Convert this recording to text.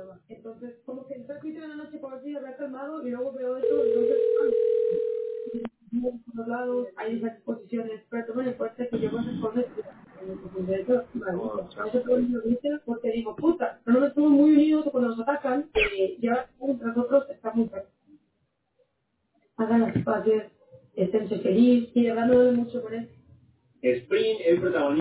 Entonces, como que estoy escrito en la noche por así, habrá calmado y luego veo eso, entonces, por los lados, hay diferentes posiciones, pero tomen en cuenta que yo con esas cosas, de hecho, por eso todo el mundo dice, porque digo, puta, pero no estamos muy unidos cuando nos atacan, y ahora contra nosotros está muy feo. Hagan las paces, esténse feliz y hablando mucho con él. Spring, el protagonista.